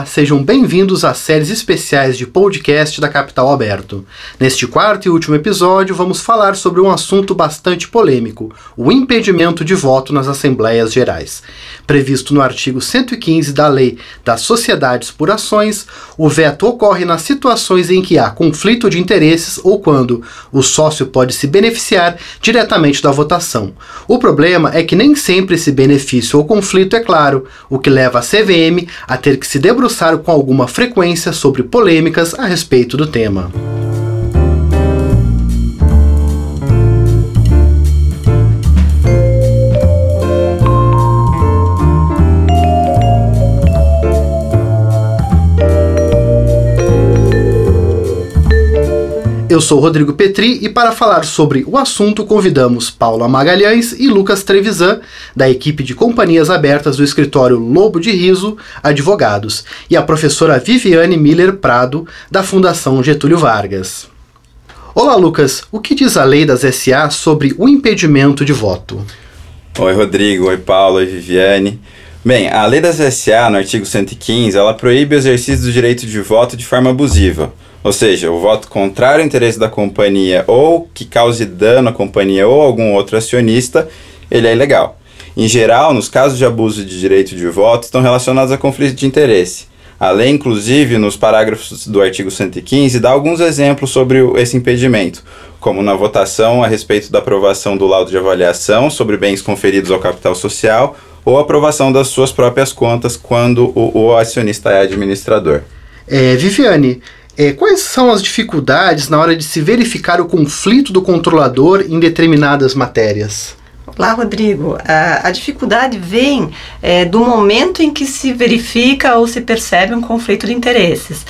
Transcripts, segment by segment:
sejam bem-vindos às séries especiais de podcast da Capital Aberto. Neste quarto e último episódio, vamos falar sobre um assunto bastante polêmico, o impedimento de voto nas Assembleias Gerais. Previsto no artigo 115 da Lei das Sociedades por Ações, o veto ocorre nas situações em que há conflito de interesses ou quando o sócio pode se beneficiar diretamente da votação. O problema é que nem sempre esse benefício ou conflito é claro, o que leva a CVM a ter que se debruçar com alguma frequência sobre polêmicas a respeito do tema. Eu sou Rodrigo Petri e para falar sobre o assunto convidamos Paula Magalhães e Lucas Trevisan, da equipe de companhias abertas do escritório Lobo de Riso Advogados, e a professora Viviane Miller Prado, da Fundação Getúlio Vargas. Olá, Lucas, o que diz a lei das SA sobre o impedimento de voto? Oi, Rodrigo, oi, Paula, oi, Viviane. Bem, a lei das SA, no artigo 115, ela proíbe o exercício do direito de voto de forma abusiva. Ou seja, o voto contrário ao interesse da companhia ou que cause dano à companhia ou algum outro acionista, ele é ilegal. Em geral, nos casos de abuso de direito de voto, estão relacionados a conflito de interesse. A lei, inclusive, nos parágrafos do artigo 115, dá alguns exemplos sobre esse impedimento, como na votação a respeito da aprovação do laudo de avaliação sobre bens conferidos ao capital social ou a aprovação das suas próprias contas quando o acionista é administrador. Viviane, quais são as dificuldades na hora de se verificar o conflito do controlador em determinadas matérias? Olá, Rodrigo. A dificuldade vem do momento em que se verifica ou se percebe um conflito de interesses.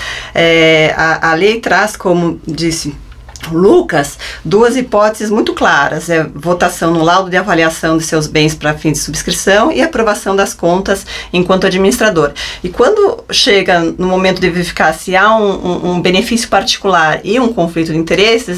A lei traz, como disse Lucas, duas hipóteses muito claras: votação no laudo de avaliação de seus bens para fins de subscrição e aprovação das contas enquanto administrador. E quando chega no momento de verificar se há um benefício particular e um conflito de interesses,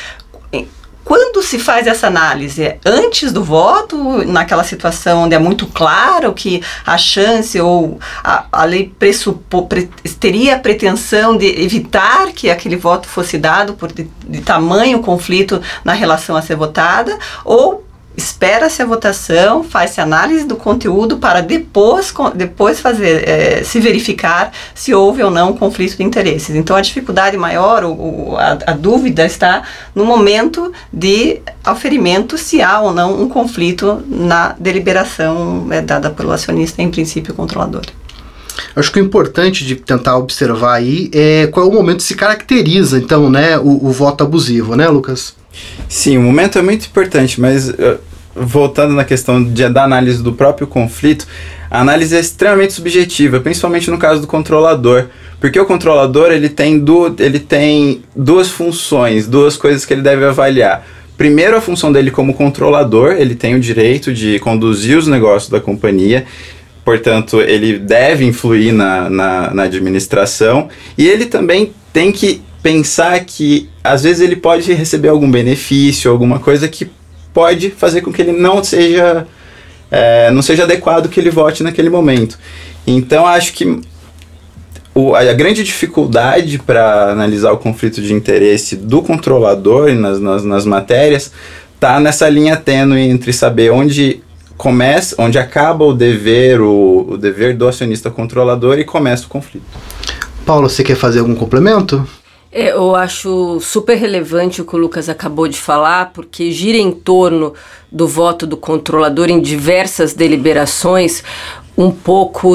quando se faz essa análise? Antes do voto, naquela situação onde é muito claro que a chance ou a lei teria a pretensão de evitar que aquele voto fosse dado por de tamanho conflito na relação a ser votada, ou espera-se a votação, faz-se análise do conteúdo para depois fazer, se verificar se houve ou não conflito de interesses. Então a dificuldade maior, a dúvida está no momento de aferimento se há ou não um conflito na deliberação dada pelo acionista, em princípio controlador. Acho que o importante de tentar observar aí é qual é o momento que se caracteriza, então, né, o voto abusivo, né, Lucas? Sim, o momento é muito importante, mas voltando na questão da análise do próprio conflito, a análise é extremamente subjetiva, principalmente no caso do controlador, porque o controlador ele tem duas funções, duas coisas que ele deve avaliar. Primeiro, a função dele como controlador, ele tem o direito de conduzir os negócios da companhia, portanto, ele deve influir na administração, e ele também tem que pensar que, às vezes, ele pode receber algum benefício, alguma coisa que pode fazer com que ele não seja adequado que ele vote naquele momento. Então, acho que a grande dificuldade para analisar o conflito de interesse do controlador nas matérias está nessa linha tênue entre saber onde acaba o dever do acionista controlador e começa o conflito. Paulo, você quer fazer algum complemento? Eu acho super relevante o que o Lucas acabou de falar, porque gira em torno do voto do controlador em diversas deliberações um pouco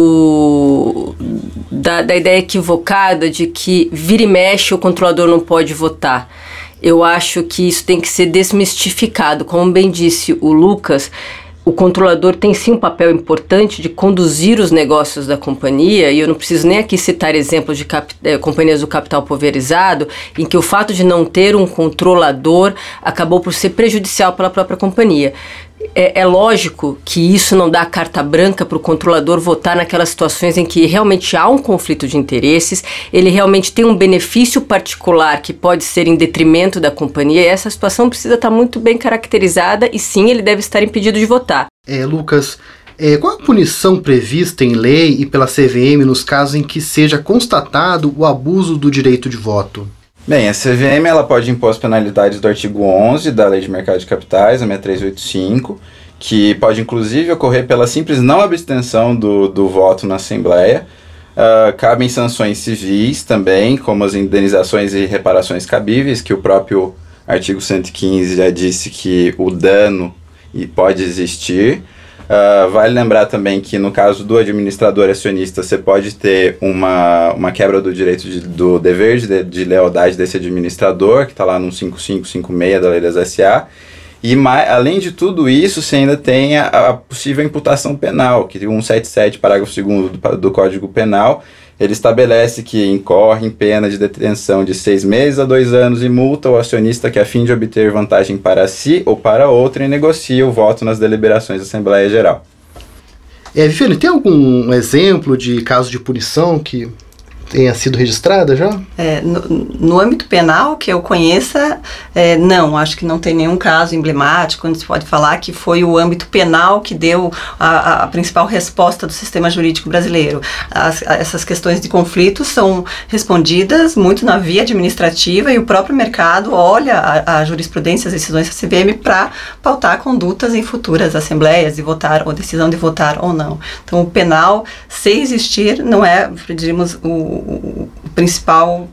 da ideia equivocada de que vira e mexe o controlador não pode votar. Eu acho que isso tem que ser desmistificado. Como bem disse o Lucas, o controlador tem sim um papel importante de conduzir os negócios da companhia, e eu não preciso nem aqui citar exemplos de companhias do capital pulverizado, em que o fato de não ter um controlador acabou por ser prejudicial para a própria companhia. É lógico que isso não dá carta branca para o controlador votar naquelas situações em que realmente há um conflito de interesses, ele realmente tem um benefício particular que pode ser em detrimento da companhia, e essa situação precisa estar muito bem caracterizada e sim, ele deve estar impedido de votar. Lucas, Qual a punição prevista em lei e pela CVM nos casos em que seja constatado o abuso do direito de voto? Bem, a CVM ela pode impor as penalidades do artigo 11 da Lei de Mercado de Capitais, a 6385, que pode inclusive ocorrer pela simples não abstenção do voto na Assembleia. Cabem sanções civis também, como as indenizações e reparações cabíveis, que o próprio artigo 115 já disse que o dano pode existir. Vale lembrar também que no caso do administrador acionista você pode ter uma quebra do direito do dever de lealdade desse administrador, que está lá no 5556 da Lei das SA. E além de tudo isso, você ainda tem a possível imputação penal, que o 177, parágrafo 2º do Código Penal, ele estabelece que incorre em pena de detenção de 6 meses a 2 anos e multa o acionista que, a fim de obter vantagem para si ou para outrem, negocia o voto nas deliberações da Assembleia Geral. Viviane, tem algum exemplo de caso de punição que tenha sido registrada já? No âmbito penal, que eu conheça, não, acho que não tem nenhum caso emblemático onde se pode falar que foi o âmbito penal que deu a principal resposta do sistema jurídico brasileiro. Essas questões de conflito são respondidas muito na via administrativa e o próprio mercado olha a jurisprudência, as decisões da CVM para pautar condutas em futuras assembleias de votar, ou decisão de votar ou não. Então, o penal, se existir, não é, diríamos, o principal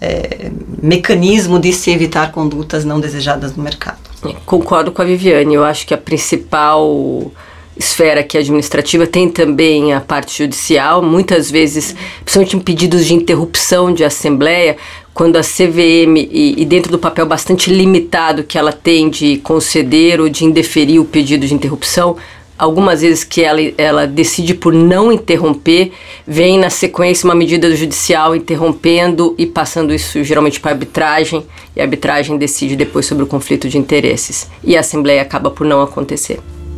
mecanismo de se evitar condutas não desejadas no mercado. Concordo com a Viviane, eu acho que a principal esfera aqui administrativa tem também a parte judicial, muitas vezes, principalmente em pedidos de interrupção de assembleia, quando a CVM, e dentro do papel bastante limitado que ela tem de conceder ou de indeferir o pedido de interrupção, algumas vezes que ela decide por não interromper, vem na sequência uma medida judicial interrompendo e passando isso geralmente para a arbitragem, e a arbitragem decide depois sobre o conflito de interesses. E a Assembleia acaba por não acontecer.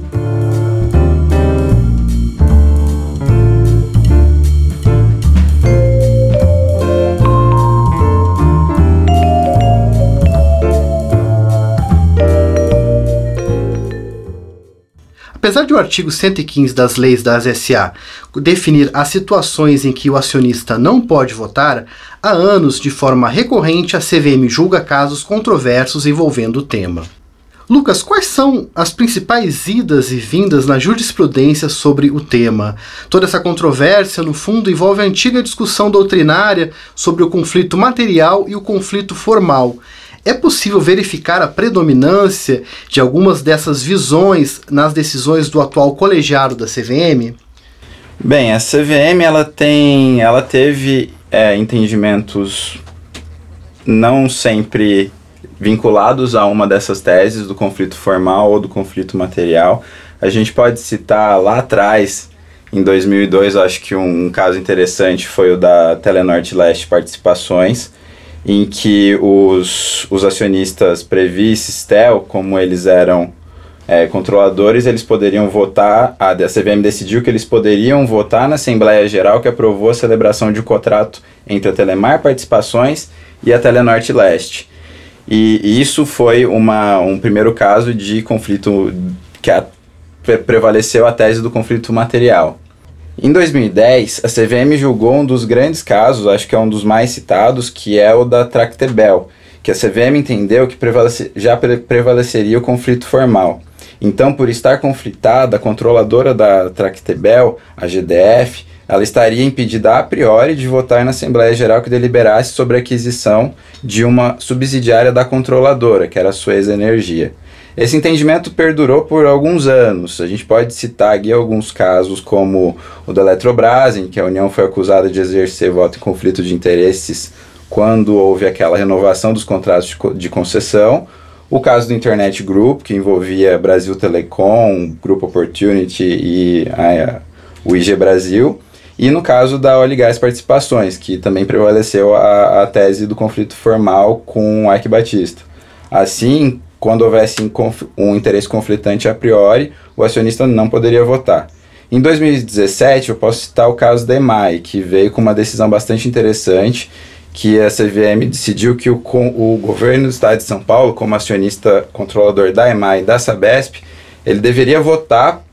Apesar de o artigo 115 das leis das SA definir as situações em que o acionista não pode votar, há anos, de forma recorrente, a CVM julga casos controversos envolvendo o tema. Lucas, quais são as principais idas e vindas na jurisprudência sobre o tema? Toda essa controvérsia, no fundo, envolve a antiga discussão doutrinária sobre o conflito material e o conflito formal. É possível verificar a predominância de algumas dessas visões nas decisões do atual colegiado da CVM? Bem, a CVM ela teve entendimentos não sempre vinculados a uma dessas teses do conflito formal ou do conflito material. A gente pode citar lá atrás, em 2002, eu acho que um caso interessante foi o da Telenorte Leste Participações, em que os acionistas Previ e Sistel, como eles eram controladores, eles poderiam votar, a CVM decidiu que eles poderiam votar na Assembleia Geral que aprovou a celebração de um contrato entre a Telemar Participações e a Telenorte Leste. E isso foi um primeiro caso de conflito que prevaleceu a tese do conflito material. Em 2010, a CVM julgou um dos grandes casos, acho que é um dos mais citados, que é o da Tractebel, que a CVM entendeu que já prevaleceria o conflito formal. Então, por estar conflitada, a controladora da Tractebel, a GDF, ela estaria impedida a priori de votar na Assembleia Geral que deliberasse sobre a aquisição de uma subsidiária da controladora, que era a Suez Energia. Esse entendimento perdurou por alguns anos. A gente pode citar aqui alguns casos como o da Eletrobras, em que a União foi acusada de exercer voto em conflito de interesses quando houve aquela renovação dos contratos de concessão. O caso do Internet Group, que envolvia Brasil Telecom, Grupo Opportunity e o IG Brasil. E no caso da Oligás Participações, que também prevaleceu a tese do conflito formal com o Ike Batista. Assim, quando houvesse um interesse conflitante a priori, o acionista não poderia votar. Em 2017, eu posso citar o caso da EMAI, que veio com uma decisão bastante interessante, que a CVM decidiu que o governo do estado de São Paulo, como acionista controlador da EMAI e da Sabesp, ele deveria votar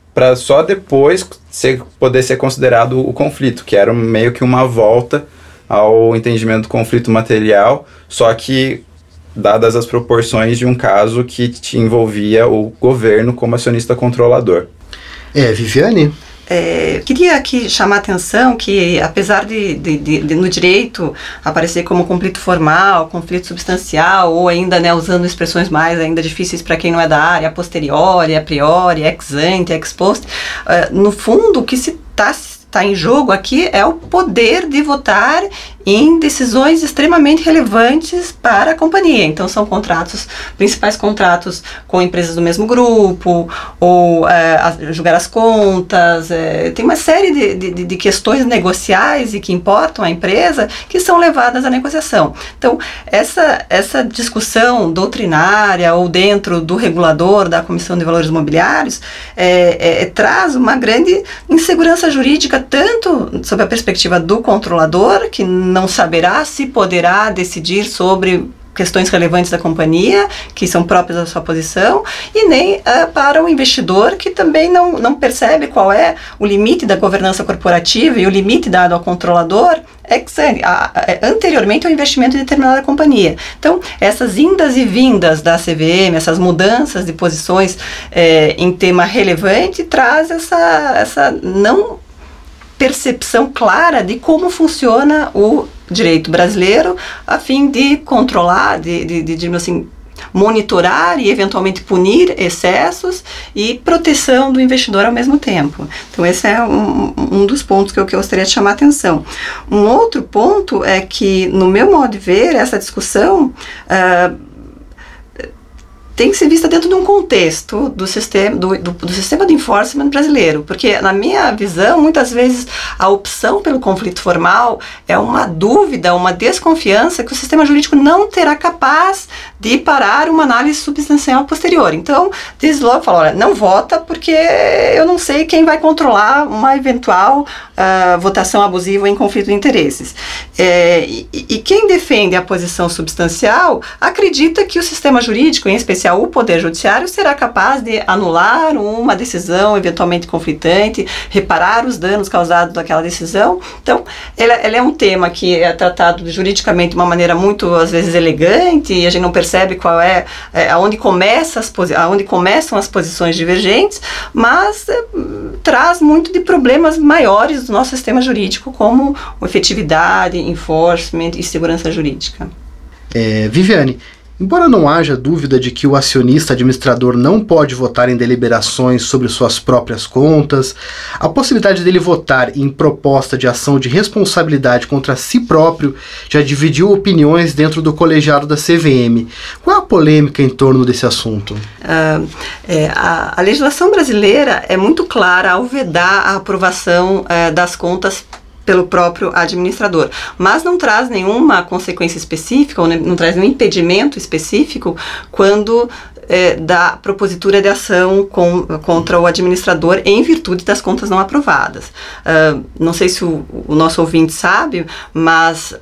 para só depois poder ser considerado o conflito, que era meio que uma volta ao entendimento do conflito material, só que dadas as proporções de um caso que te envolvia o governo como acionista controlador. Viviane? Queria aqui chamar a atenção que, apesar de no direito aparecer como conflito formal, conflito substancial, ou ainda, né, usando expressões mais ainda difíceis para quem não é da área, a posteriori, a priori, ex ante, ex post, no fundo o que se está em jogo aqui é o poder de votar em decisões extremamente relevantes para a companhia. Então, são principais contratos com empresas do mesmo grupo, ou julgar as contas. Tem uma série de questões negociais e que importam à empresa que são levadas à negociação. Então, essa discussão doutrinária ou dentro do regulador da Comissão de Valores Imobiliários traz uma grande insegurança jurídica, tanto sob a perspectiva do controlador, que não saberá se poderá decidir sobre questões relevantes da companhia, que são próprias da sua posição, e nem para o investidor, que também não percebe qual é o limite da governança corporativa e o limite dado ao controlador anteriormente ao investimento em determinada companhia. Então, essas indas e vindas da CVM, essas mudanças de posições em tema relevante, traz essa não percepção clara de como funciona o direito brasileiro, a fim de controlar, digamos assim, monitorar e eventualmente punir excessos e proteção do investidor ao mesmo tempo. Então, esse é um dos pontos que eu gostaria de chamar a atenção. Um outro ponto é que, no meu modo de ver, essa discussão tem que ser vista dentro de um contexto do sistema de enforcement brasileiro, porque, na minha visão, muitas vezes a opção pelo conflito formal é uma dúvida, uma desconfiança que o sistema jurídico não terá capaz de parar uma análise substancial posterior. Então, diz logo, fala, olha, não vota porque eu não sei quem vai controlar uma eventual votação abusiva em conflito de interesses. E quem defende a posição substancial acredita que o sistema jurídico, em especial o Poder Judiciário, será capaz de anular uma decisão eventualmente conflitante, reparar os danos causados daquela decisão. Então, ela é um tema que é tratado juridicamente de uma maneira muito, às vezes, elegante, e a gente não percebe qual aonde começam as posições divergentes, mas traz muito de problemas maiores do nosso sistema jurídico, como efetividade, enforcement e segurança jurídica. Viviane, embora não haja dúvida de que o acionista administrador não pode votar em deliberações sobre suas próprias contas, a possibilidade dele votar em proposta de ação de responsabilidade contra si próprio já dividiu opiniões dentro do colegiado da CVM. Qual é a polêmica em torno desse assunto? A legislação brasileira é muito clara ao vedar a aprovação das contas pelo próprio administrador, mas não traz nenhuma consequência específica, ou não traz nenhum impedimento específico quando da propositura de ação contra o administrador em virtude das contas não aprovadas. Não sei se o nosso ouvinte sabe, mas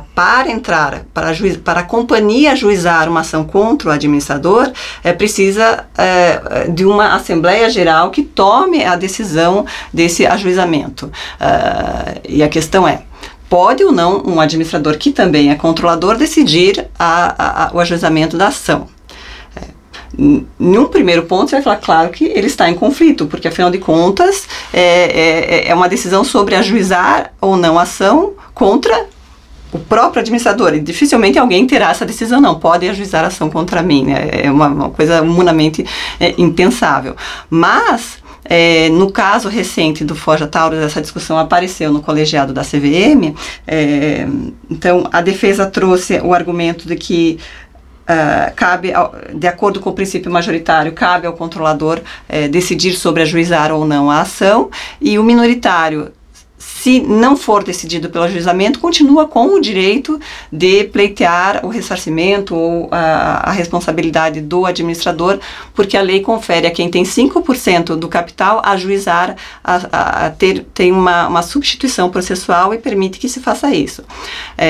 para a companhia ajuizar uma ação contra o administrador, precisa de uma Assembleia Geral que tome a decisão desse ajuizamento. E a questão é, pode ou não um administrador que também é controlador decidir o ajuizamento da ação? Em um primeiro ponto, você vai falar, claro que ele está em conflito, porque, afinal de contas, é uma decisão sobre ajuizar ou não a ação contra o próprio administrador, e dificilmente alguém terá essa decisão, não, pode ajuizar a ação contra mim, né? É uma coisa humanamente impensável. Mas, no caso recente do Forja Taurus, essa discussão apareceu no colegiado da CVM, então a defesa trouxe o argumento de que cabe, de acordo com o princípio majoritário, cabe ao controlador decidir sobre ajuizar ou não a ação, e o minoritário, se não for decidido pelo ajuizamento, continua com o direito de pleitear o ressarcimento ou a responsabilidade do administrador, porque a lei confere a quem tem 5% do capital ajuizar, tem uma substituição processual e permite que se faça isso.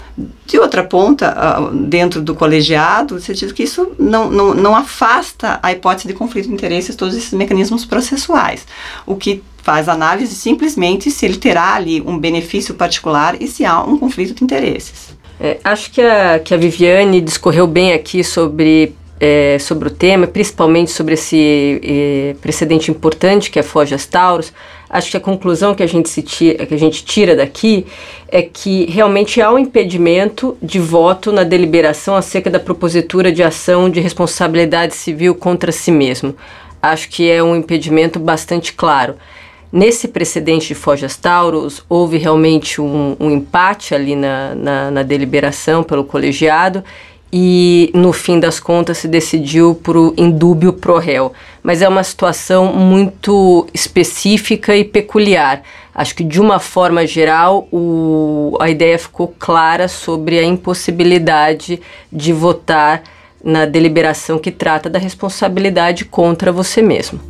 De outra ponta, dentro do colegiado, você diz que isso não afasta a hipótese de conflito de interesses, todos esses mecanismos processuais. O que faz análise simplesmente se ele terá ali um benefício particular e se há um conflito de interesses. Acho que a Viviane discorreu bem aqui sobre o tema, principalmente sobre esse precedente importante que é Fojas Taurus. Acho que a conclusão que a gente tira daqui é que realmente há um impedimento de voto na deliberação acerca da propositura de ação de responsabilidade civil contra si mesmo. Acho que é um impedimento bastante claro. Nesse precedente de Fojas Taurus, houve realmente um empate ali na deliberação pelo colegiado, e no fim das contas se decidiu por indúbio pro réu. Mas é uma situação muito específica e peculiar. Acho que de uma forma geral a ideia ficou clara sobre a impossibilidade de votar na deliberação que trata da responsabilidade contra você mesmo.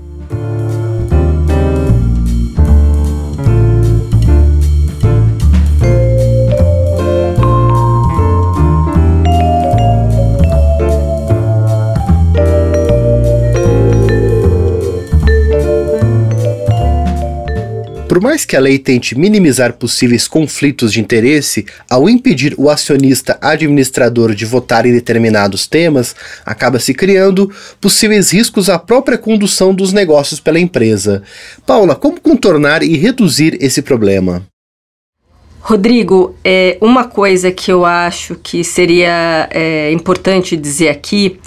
Por mais que a lei tente minimizar possíveis conflitos de interesse, ao impedir o acionista administrador de votar em determinados temas, acaba se criando possíveis riscos à própria condução dos negócios pela empresa. Paula, como contornar e reduzir esse problema? Rodrigo, uma coisa que eu acho que seria importante dizer aqui,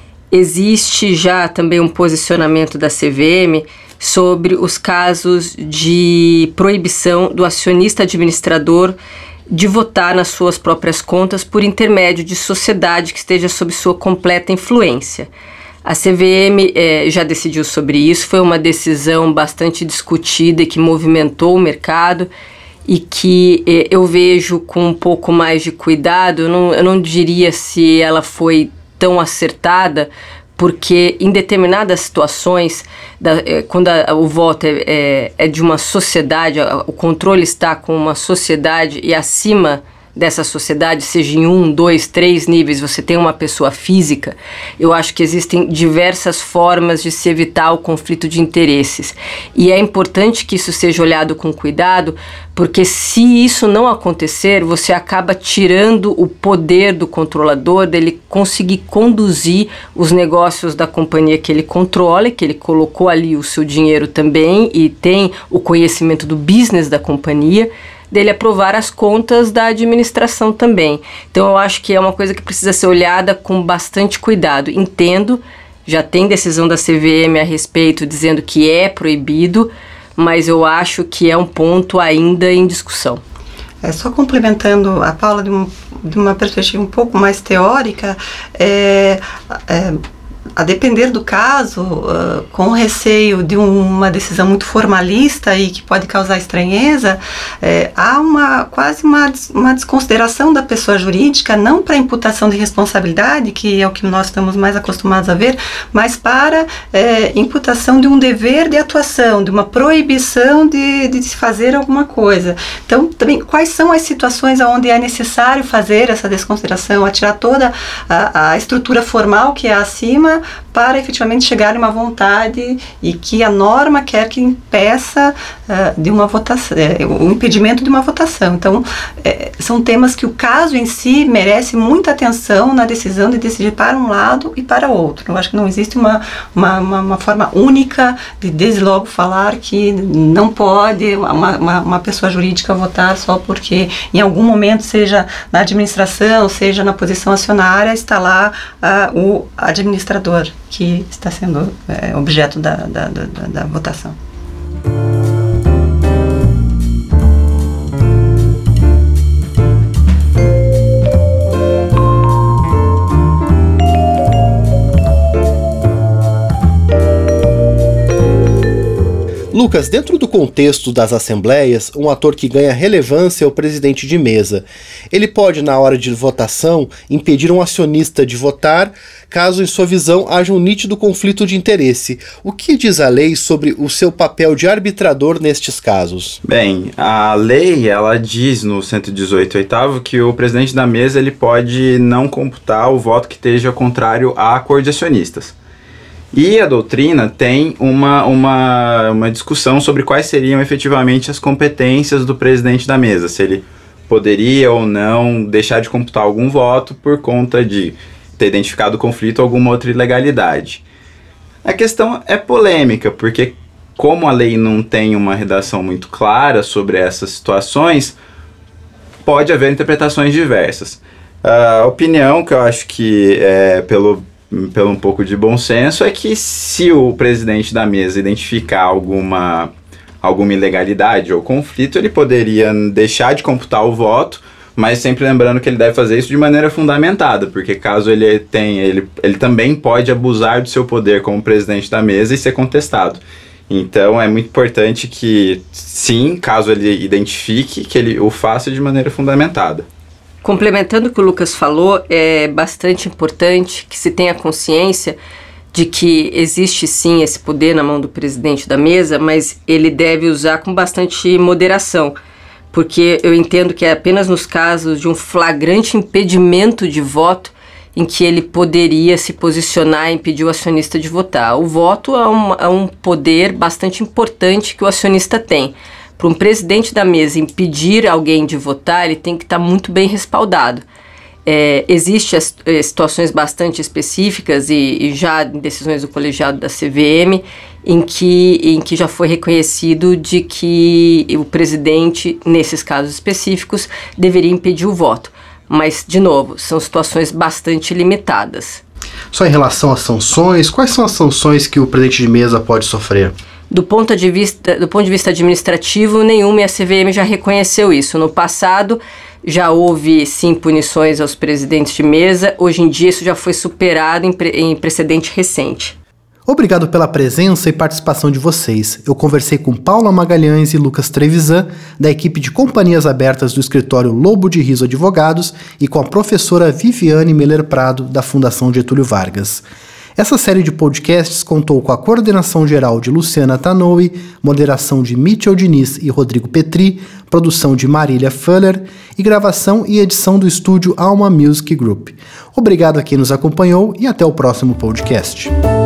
existe já também um posicionamento da CVM sobre os casos de proibição do acionista administrador de votar nas suas próprias contas por intermédio de sociedade que esteja sob sua completa influência. A CVM já decidiu sobre isso, foi uma decisão bastante discutida e que movimentou o mercado e que eu vejo com um pouco mais de cuidado. Eu não diria se ela foi tão acertada, porque em determinadas situações, quando o voto é de uma sociedade, o controle está com uma sociedade e acima dessa sociedade, seja em 1, 2, 3 níveis, você tem uma pessoa física, eu acho que existem diversas formas de se evitar o conflito de interesses. E é importante que isso seja olhado com cuidado, porque se isso não acontecer, você acaba tirando o poder do controlador, dele conseguir conduzir os negócios da companhia que ele controla, que ele colocou ali o seu dinheiro também e tem o conhecimento do business da companhia, dele aprovar as contas da administração também. Então eu acho que é uma coisa que precisa ser olhada com bastante cuidado. Entendo, já tem decisão da CVM a respeito dizendo que é proibido, mas eu acho que é um ponto ainda em discussão. Só complementando a Paula de uma perspectiva um pouco mais teórica, a depender do caso, com receio de uma decisão muito formalista e que pode causar estranheza, há quase uma desconsideração da pessoa jurídica, não para imputação de responsabilidade, que é o que nós estamos mais acostumados a ver, mas para imputação de um dever de atuação, de uma proibição de se fazer alguma coisa. Então, também, quais são as situações onde é necessário fazer essa desconsideração, atirar toda a estrutura formal que é acima, para efetivamente chegar a uma vontade e que a norma quer que impeça de uma votação, o impedimento de uma votação. Então, são temas que o caso em si merece muita atenção na decisão de decidir para um lado e para outro. Eu acho que não existe uma forma única de desde logo falar que não pode uma pessoa jurídica votar só porque em algum momento, seja na administração, seja na posição acionária, está lá o administrador que está sendo objeto da votação. Lu, Lucas, dentro do contexto das assembleias, um ator que ganha relevância é o presidente de mesa. Ele pode, na hora de votação, impedir um acionista de votar, caso em sua visão haja um nítido conflito de interesse. O que diz a lei sobre o seu papel de arbitrador nestes casos? Bem, a lei, ela diz no 118º que o presidente da mesa ele pode não computar o voto que esteja contrário à acordo de acionistas. E a doutrina tem uma discussão sobre quais seriam efetivamente as competências do presidente da mesa, se ele poderia ou não deixar de computar algum voto por conta de ter identificado o conflito ou alguma outra ilegalidade. A questão é polêmica, porque como a lei não tem uma redação muito clara sobre essas situações, pode haver interpretações diversas. A opinião que eu acho que é pelo um pouco de bom senso, é que se o presidente da mesa identificar alguma ilegalidade ou conflito, ele poderia deixar de computar o voto, mas sempre lembrando que ele deve fazer isso de maneira fundamentada, porque caso ele também pode abusar do seu poder como presidente da mesa e ser contestado. Então é muito importante que, sim, caso ele identifique, que ele o faça de maneira fundamentada. Complementando o que o Lucas falou, é bastante importante que se tenha consciência de que existe sim esse poder na mão do presidente da mesa, mas ele deve usar com bastante moderação, porque eu entendo que é apenas nos casos de um flagrante impedimento de voto em que ele poderia se posicionar e impedir o acionista de votar. O voto é um poder bastante importante que o acionista tem. Para um presidente da mesa impedir alguém de votar, ele tem que estar muito bem respaldado. Existem situações bastante específicas e já em decisões do colegiado da CVM em que já foi reconhecido de que o presidente, nesses casos específicos, deveria impedir o voto. Mas, de novo, são situações bastante limitadas. Só em relação às sanções, quais são as sanções que o presidente de mesa pode sofrer? Do ponto de vista administrativo, nenhuma, e a CVM já reconheceu isso. No passado, já houve, sim, punições aos presidentes de mesa. Hoje em dia, isso já foi superado em precedente recente. Obrigado pela presença e participação de vocês. Eu conversei com Paula Magalhães e Lucas Trevisan, da equipe de companhias abertas do escritório Lobo de Riso Advogados, e com a professora Viviane Meller Prado, da Fundação Getúlio Vargas. Essa série de podcasts contou com a coordenação geral de Luciana Tanoui, moderação de Mitchell Diniz e Rodrigo Petri, produção de Marília Fuller e gravação e edição do estúdio Alma Music Group. Obrigado a quem nos acompanhou e até o próximo podcast.